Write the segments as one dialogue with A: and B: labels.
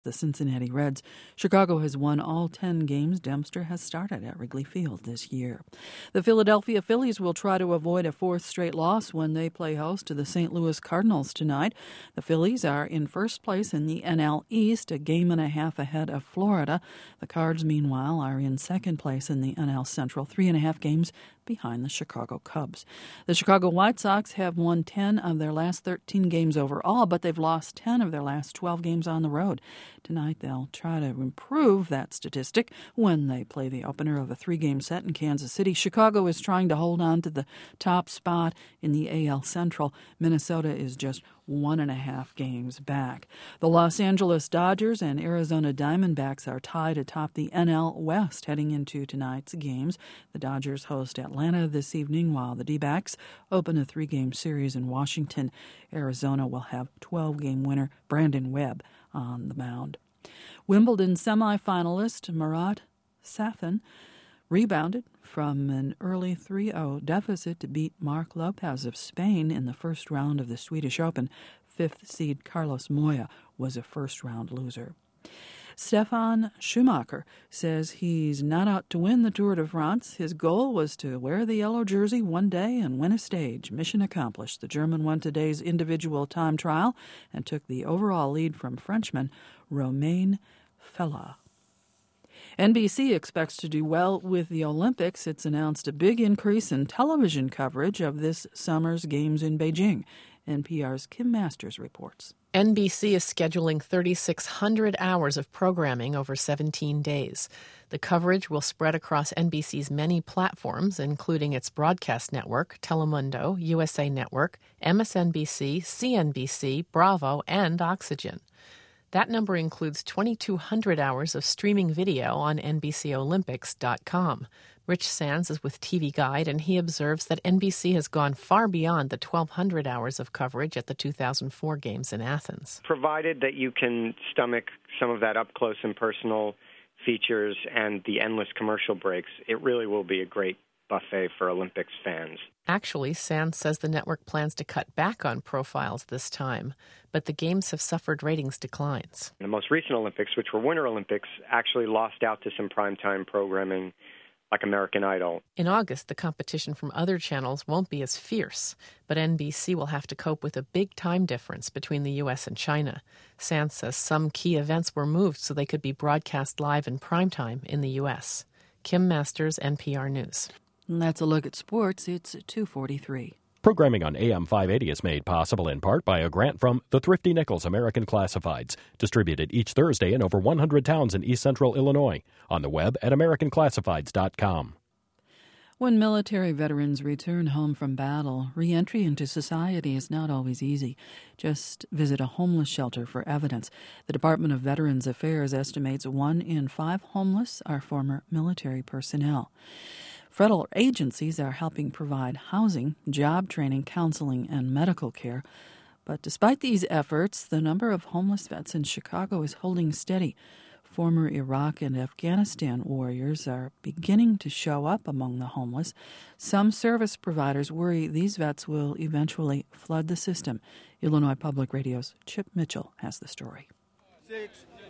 A: the Cincinnati Reds. Chicago has won all 10 games Dempster has started at Wrigley Field this year. The Philadelphia Phillies will try to avoid a fourth straight loss when they play host to the St. Louis Cardinals tonight. The Phillies are in first place in the NL East, a game and a half ahead of Florida. The Cards, meanwhile, are in second place in the NL Central, 3.5 games behind the Chicago Cubs. The Chicago White Sox have won 10 of their last 13 games overall, but they've lost 10 of their last 12 games on the road. Tonight they'll try to improve that statistic when they play the opener of a 3-game set in Kansas City. Chicago is trying to hold on to the top spot in the AL Central. Minnesota is just 1.5 games back. The Los Angeles Dodgers and Arizona Diamondbacks are tied atop the NL West heading into tonight's games. The Dodgers host Atlanta this evening, while the D-backs open a 3-game series in Washington. Arizona will have 12-game winner Brandon Webb on the mound. Wimbledon semifinalist Marat Safin rebounded from an early 3-0 deficit to beat Marc Lopez of Spain in the first round of the Swedish Open. Fifth seed Carlos Moya was a first-round loser. Stefan Schumacher says he's not out to win the Tour de France. His goal was to wear the yellow jersey one day and win a stage. Mission accomplished. The German won today's individual time trial and took the overall lead from Frenchman Romain Fella. NBC expects to do well with the Olympics. It's announced a big increase in television coverage of this summer's games in Beijing. NPR's Kim Masters reports.
B: NBC is scheduling 3,600 hours of programming over 17 days. The coverage will spread across NBC's many platforms, including its broadcast network, Telemundo, USA Network, MSNBC, CNBC, Bravo, and Oxygen. That number includes 2,200 hours of streaming video on NBCOlympics.com. Rich Sands is with TV Guide, and he observes that NBC has gone far beyond the 1,200 hours of coverage at the 2004 Games in Athens.
C: Provided that you can stomach some of that up-close and personal features and the endless commercial breaks, it really will be a great buffet for Olympics fans.
B: Actually, Sands says the network plans to cut back on profiles this time, but the Games have suffered ratings declines.
C: The most recent Olympics, which were Winter Olympics, actually lost out to some primetime programming like American Idol.
B: In August, the competition from other channels won't be as fierce, but NBC will have to cope with a big time difference between the U.S. and China. Sands says some key events were moved so they could be broadcast live in primetime in the U.S. Kim Masters, NPR News.
A: And that's a look at sports. It's 2:43.
D: Programming on AM 580 is made possible in part by a grant from the Thrifty Nichols American Classifieds, distributed each Thursday in over 100 towns in East Central Illinois, on the web at americanclassifieds.com.
A: When military veterans return home from battle, re-entry into society is not always easy. Just visit a homeless shelter for evidence. The Department of Veterans Affairs estimates 1 in 5 homeless are former military personnel. Federal agencies are helping provide housing, job training, counseling, and medical care. But despite these efforts, the number of homeless vets in Chicago is holding steady. Former Iraq and Afghanistan warriors are beginning to show up among the homeless. Some service providers worry these vets will eventually flood the system. Illinois Public Radio's Chip Mitchell has the story.
E: 6,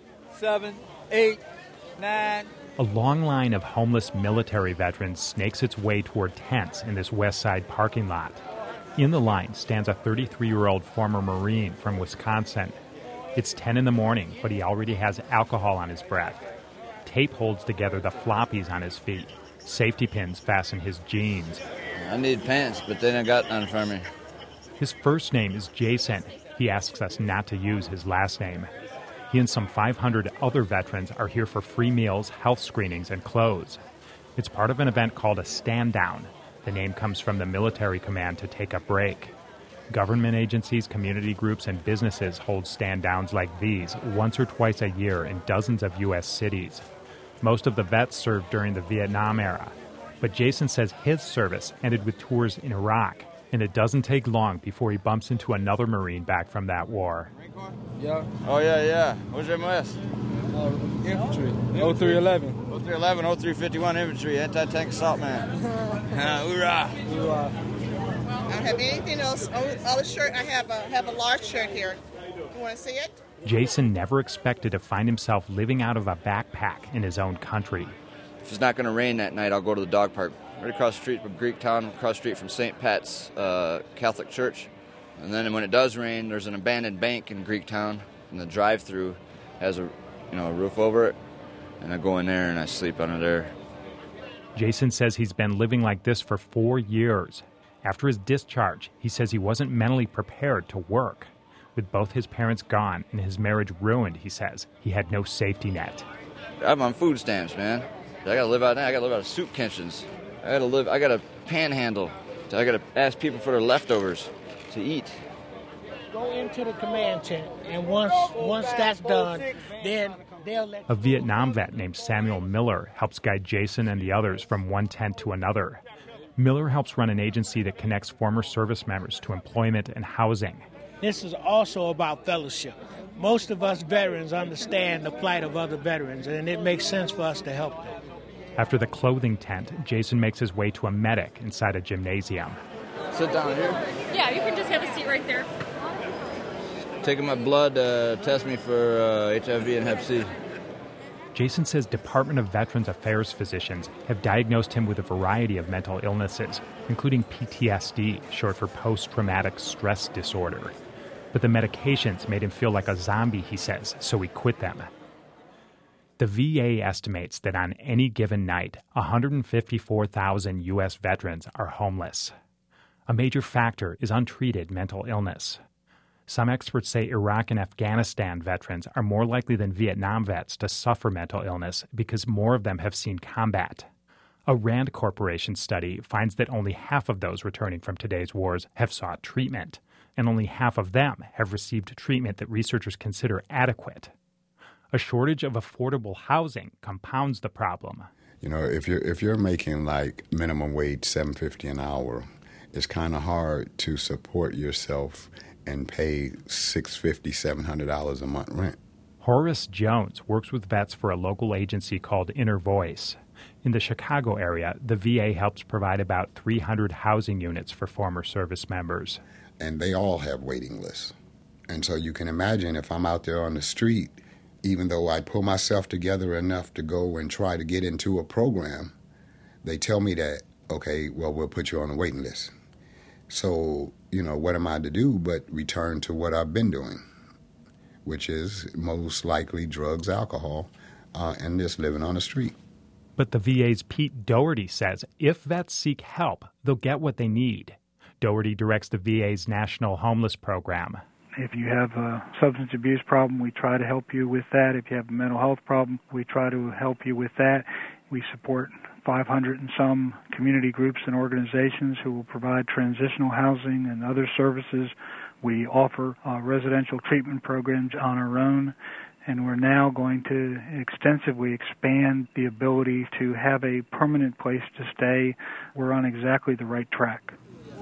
E: 7, 8, 9.
F: A long line of homeless military veterans snakes its way toward tents in this West Side parking lot. In the line stands a 33-year-old former Marine from Wisconsin. It's 10 in the morning, but he already has alcohol on his breath. Tape holds together the floppies on his feet. Safety pins fasten his jeans.
G: I need pants, but they don't got none for me.
F: His first name is Jason. He asks us not to use his last name. He and some 500 other veterans are here for free meals, health screenings, and clothes. It's part of an event called a stand down. The name comes from the military command to take a break. Government agencies, community groups, and businesses hold stand downs like these once or twice a year in dozens of U.S. cities. Most of the vets served during the Vietnam era. But Jason says his service ended with tours in Iraq, and it doesn't take long before he bumps into another Marine back from that war.
E: Yeah.
G: Oh, yeah. What's your MS?
E: Infantry. 0311.
G: 0311, 0351 infantry, anti-tank assault man. Hoorah!
E: Hoorah.
H: I don't have anything else. Oh, the shirt, I have a large shirt here. You want to see it?
F: Jason never expected to find himself living out of a backpack in his own country.
G: If it's not going to rain that night, I'll go to the dog park right across the street from Greektown, across the street from St. Pat's Catholic Church. And then when it does rain, there's an abandoned bank in Greektown, and the drive-through has a roof over it, and I go in there and I sleep under there.
F: Jason says he's been living like this for 4 years. After his discharge, he says he wasn't mentally prepared to work. With both his parents gone and his marriage ruined, he says, he had no safety net.
G: I'm on food stamps, man. I gotta live out there. I gotta live out of soup kitchens. I gotta panhandle. I gotta ask people for their leftovers to eat.
H: Go into the command tent, and once that's done, then they'll let...
F: A Vietnam vet named Samuel Miller helps guide Jason and the others from one tent to another. Miller helps run an agency that connects former service members to employment and housing.
H: This is also about fellowship. Most of us veterans understand the plight of other veterans, and it makes sense for us to help them.
F: After the clothing tent, Jason makes his way to a medic inside a gymnasium.
G: Sit down here.
I: Yeah, you can just have a seat right there.
G: Taking my blood, test me for HIV and Hep C.
F: Jason says Department of Veterans Affairs physicians have diagnosed him with a variety of mental illnesses, including PTSD, short for post-traumatic stress disorder. But the medications made him feel like a zombie, he says, so he quit them. The VA estimates that on any given night, 154,000 U.S. veterans are homeless. A major factor is untreated mental illness. Some experts say Iraq and Afghanistan veterans are more likely than Vietnam vets to suffer mental illness because more of them have seen combat. A Rand Corporation study finds that only half of those returning from today's wars have sought treatment, and only half of them have received treatment that researchers consider adequate. A shortage of affordable housing compounds the problem.
J: You know, if you're making like minimum wage $7.50 an hour, it's kind of hard to support yourself and pay $650, $700 a month rent.
F: Horace Jones works with vets for a local agency called Inner Voice. In the Chicago area, the VA helps provide about 300 housing units for former service members.
J: And they all have waiting lists. And so you can imagine if I'm out there on the street, even though I pull myself together enough to go and try to get into a program, they tell me that, okay, well, we'll put you on a waiting list. So, you know, what am I to do but return to what I've been doing, which is most likely drugs, alcohol, and just living on the street.
F: But the VA's Pete Doherty says if vets seek help, they'll get what they need. Doherty directs the VA's National Homeless Program.
K: If you have a substance abuse problem, we try to help you with that. If you have a mental health problem, we try to help you with that. We support 500 and some community groups and organizations who will provide transitional housing and other services. We offer residential treatment programs on our own, and we're now going to extensively expand the ability to have a permanent place to stay. We're on exactly the right track.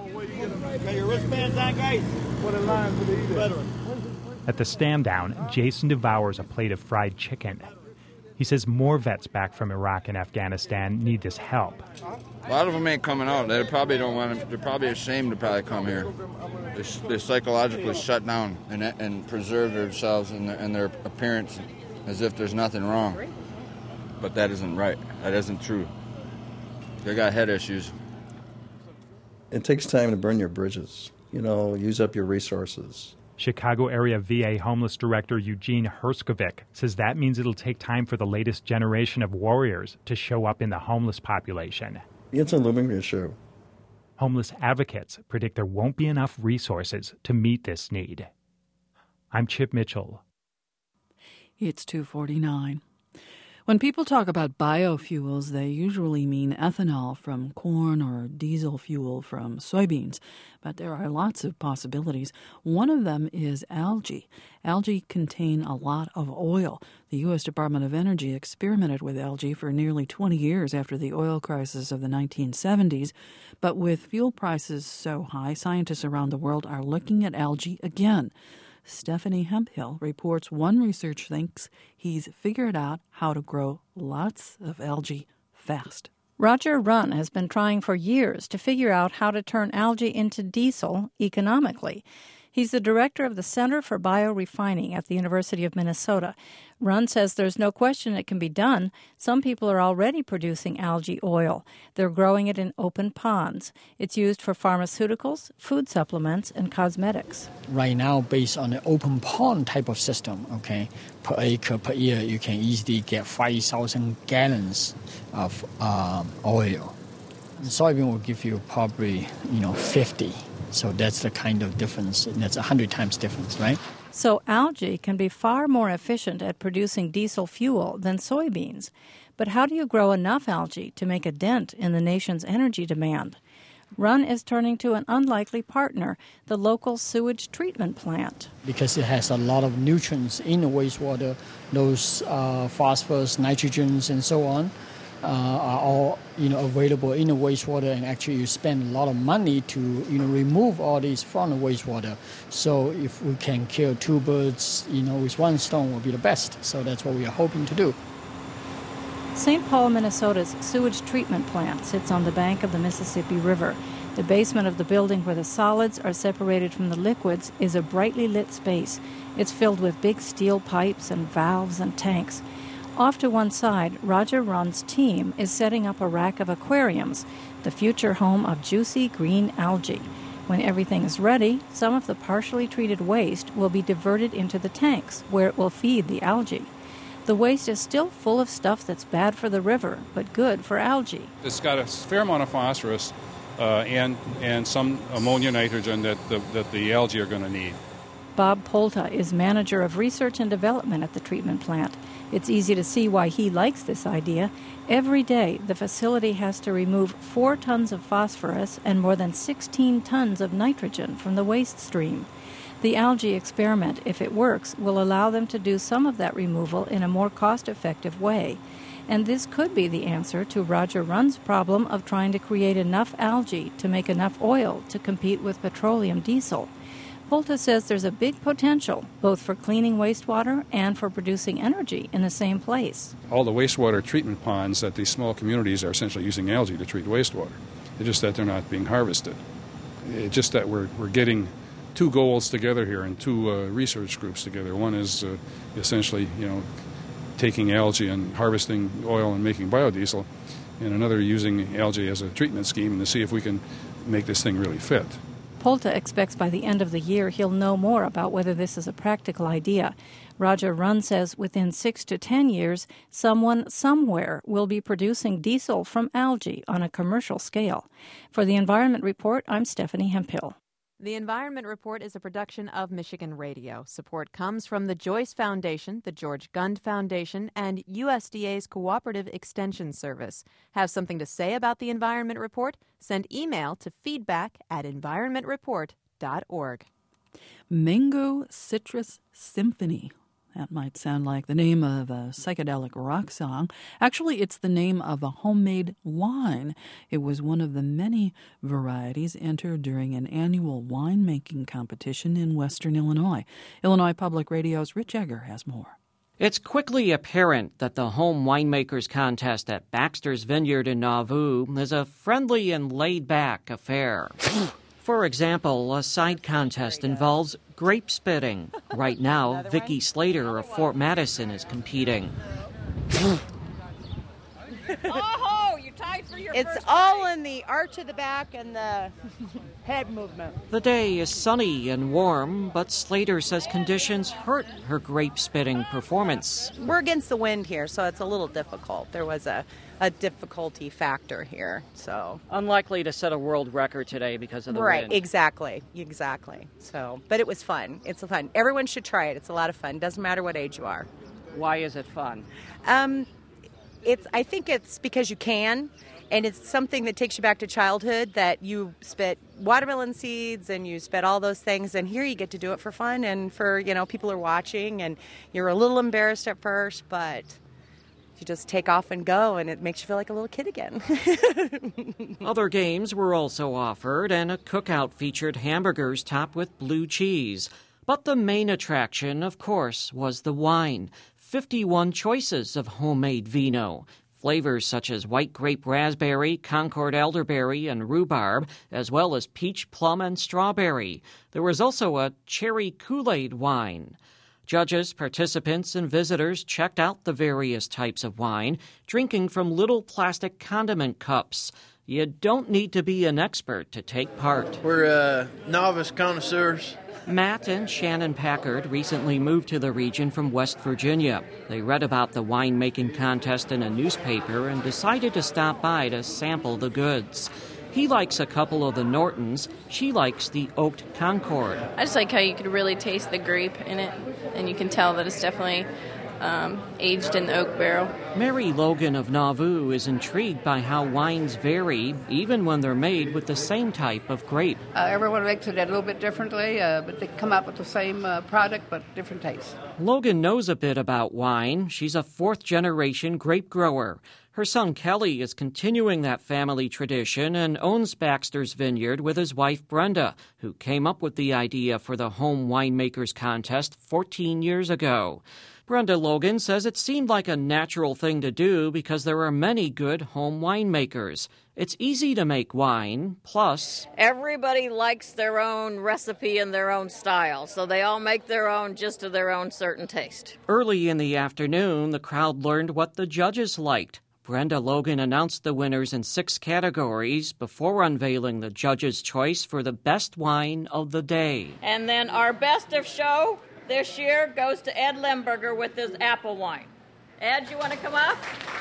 F: At the stand down, Jason devours a plate of fried chicken. He says more vets back from Iraq and Afghanistan need this help.
G: A lot of them ain't coming out. They probably don't want to. They're probably ashamed to probably come here. They're psychologically shut down and preserve themselves and their appearance as if there's nothing wrong. But that isn't right. That isn't true. They got head issues.
L: It takes time to burn your bridges. You know, use up your resources.
F: Chicago area VA homeless director Eugene Herskovic says that means it'll take time for the latest generation of warriors to show up in the homeless population.
L: It's a looming issue.
F: Homeless advocates predict there won't be enough resources to meet this need. I'm Chip Mitchell.
A: It's 2:49. When people talk about biofuels, they usually mean ethanol from corn or diesel fuel from soybeans. But there are lots of possibilities. One of them is algae. Algae contain a lot of oil. The U.S. Department of Energy experimented with algae for nearly 20 years after the oil crisis of the 1970s. But with fuel prices so high, scientists around the world are looking at algae again. Stephanie Hemphill reports one researcher thinks he's figured out how to grow lots of algae fast.
M: Roger Runn has been trying for years to figure out how to turn algae into diesel economically. He's the director of the Center for Biorefining at the University of Minnesota. Run says there's no question it can be done. Some people are already producing algae oil. They're growing it in open ponds. It's used for pharmaceuticals, food supplements, and cosmetics.
N: Right now, based on an open pond type of system, per acre per year, you can easily get 5,000 gallons of oil. The soybean will give you probably, 50. So that's the kind of difference. That's 100 times difference, right?
M: So algae can be far more efficient at producing diesel fuel than soybeans. But how do you grow enough algae to make a dent in the nation's energy demand? Run is turning to an unlikely partner, the local sewage treatment plant.
N: Because it has a lot of nutrients in the wastewater, those phosphorus, nitrogens, and so on, are all available in the wastewater, and actually you spend a lot of money to remove all these from the wastewater. So if we can kill two birds with one stone, will be the best. So that's what we are hoping to do.
M: St. Paul, Minnesota's sewage treatment plant sits on the bank of the Mississippi River. The basement of the building where the solids are separated from the liquids is a brightly lit space. It's filled with big steel pipes and valves and tanks. Off to one side, Roger Run's team is setting up a rack of aquariums, the future home of juicy green algae. When everything is ready, some of the partially treated waste will be diverted into the tanks, where it will feed the algae. The waste is still full of stuff that's bad for the river, but good for algae.
O: It's got a fair amount of phosphorus and some ammonia nitrogen that the algae are going to need.
M: Bob Polta is manager of research and development at the treatment plant. It's easy to see why he likes this idea. Every day, the facility has to remove 4 tons of phosphorus and more than 16 tons of nitrogen from the waste stream. The algae experiment, if it works, will allow them to do some of that removal in a more cost-effective way. And this could be the answer to Roger Run's problem of trying to create enough algae to make enough oil to compete with petroleum diesel. Polta says there's a big potential, both for cleaning wastewater and for producing energy in the same place.
O: All the wastewater treatment ponds at these small communities are essentially using algae to treat wastewater. It's just that they're not being harvested. It's just that we're getting 2 goals together here and 2 research groups together. One is essentially, taking algae and harvesting oil and making biodiesel, and another using algae as a treatment scheme and to see if we can make this thing really fit.
M: Polta expects by the end of the year he'll know more about whether this is a practical idea. Roger Run says within 6 to 10 years, someone somewhere will be producing diesel from algae on a commercial scale. For the Environment Report, I'm Stephanie Hemphill.
P: The Environment Report is a production of Michigan Radio. Support comes from the Joyce Foundation, the George Gund Foundation, and USDA's Cooperative Extension Service. Have something to say about the Environment Report? Send email to feedback@environmentreport.org.
A: Mango Citrus Symphony. That might sound like the name of a psychedelic rock song. Actually, it's the name of a homemade wine. It was one of the many varieties entered during an annual winemaking competition in western Illinois. Illinois Public Radio's Rich Egger has more.
Q: It's quickly apparent that the Home Winemakers Contest at Baxter's Vineyard in Nauvoo is a friendly and laid-back affair. For example, a side contest involves grape spitting. Right now, Vicki Slater of Fort Madison is competing.
R: Oh, you tied for your It's all in the arch of the back and the head movement.
Q: The day is sunny and warm, but Slater says conditions hurt her grape spitting performance.
R: We're against the wind here, so it's a little difficult. There was a difficulty factor here, so
Q: unlikely to set a world record today because of the wind.
R: Right, exactly. So, but it was fun. It's fun. Everyone should try it. It's a lot of fun. Doesn't matter what age you are.
Q: Why is it fun?
R: I think it's because you can, and it's something that takes you back to childhood, that you spit watermelon seeds and you spit all those things, and here you get to do it for fun and for, people are watching, and you're a little embarrassed at first, but you just take off and go, and it makes you feel like a little kid again.
Q: Other games were also offered, and a cookout featured hamburgers topped with blue cheese. But the main attraction, of course, was the wine. 51 choices of homemade vino, Flavors such as white grape raspberry, Concord elderberry, and rhubarb, as well as peach, plum, and strawberry. There was also a cherry Kool-Aid wine. Judges, participants, and visitors checked out the various types of wine, drinking from little plastic condiment cups. You don't need to be an expert to take part.
S: We're novice connoisseurs.
Q: Matt and Shannon Packard recently moved to the region from West Virginia. They read about the winemaking contest in a newspaper and decided to stop by to sample the goods. He likes a couple of the Nortons. She likes the Oaked Concord.
T: I just like how you could really taste the grape in it, and you can tell that it's definitely aged in the oak barrel.
Q: Mary Logan of Nauvoo is intrigued by how wines vary, even when they're made with the same type of grape.
U: Everyone makes it a little bit differently, but they come out with the same product, but different tastes.
Q: Logan knows a bit about wine. She's a fourth-generation grape grower. Her son Kelly is continuing that family tradition and owns Baxter's Vineyard with his wife Brenda, who came up with the idea for the Home Winemakers Contest 14 years ago. Brenda Logan says it seemed like a natural thing to do because there are many good home winemakers. It's easy to make wine, plus
V: everybody likes their own recipe and their own style, so they all make their own just to their own certain taste.
Q: Early in the afternoon, the crowd learned what the judges liked. Brenda Logan announced the winners in 6 categories before unveiling the judges' choice for the best wine of the day.
V: And then our best of show this year goes to Ed Lemberger with his apple wine. Ed, you want to come up?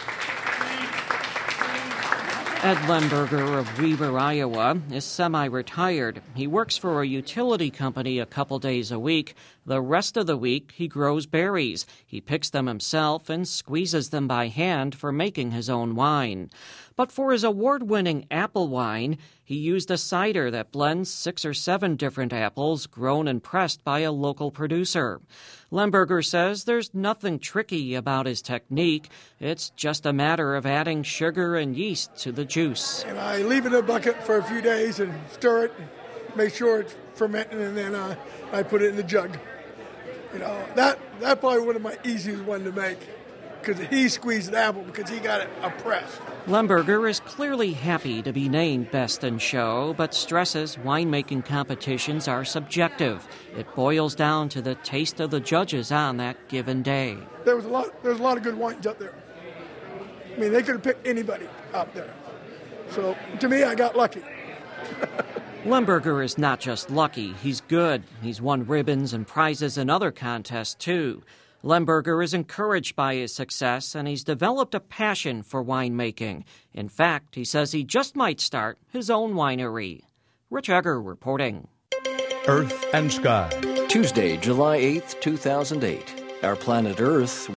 Q: Ed Lemberger of Weaver, Iowa, is semi-retired. He works for a utility company a couple days a week. The rest of the week, he grows berries. He picks them himself and squeezes them by hand for making his own wine. But for his award-winning apple wine, he used a cider that blends 6 or 7 different apples grown and pressed by a local producer. Lemberger says there's nothing tricky about his technique. It's just a matter of adding sugar and yeast to the juice.
W: And I leave it in a bucket for a few days and stir it, make sure it's fermenting, and then I put it in the jug. You know, that's probably one of my easiest ones to make, because he squeezed the apple because he got it pressed.
Q: Lemberger is clearly happy to be named Best in Show, but stresses winemaking competitions are subjective. It boils down to the taste of the judges on that given day.
W: There's a lot of good wines up there. I mean, they could have picked anybody up there. So, to me, I got lucky.
Q: Lemberger is not just lucky, he's good. He's won ribbons and prizes in other contests, too. Lemberger is encouraged by his success, and he's developed a passion for winemaking. In fact, he says he just might start his own winery. Rich Egger reporting.
X: Earth and Sky.
Y: Tuesday, July 8th, 2008. Our planet Earth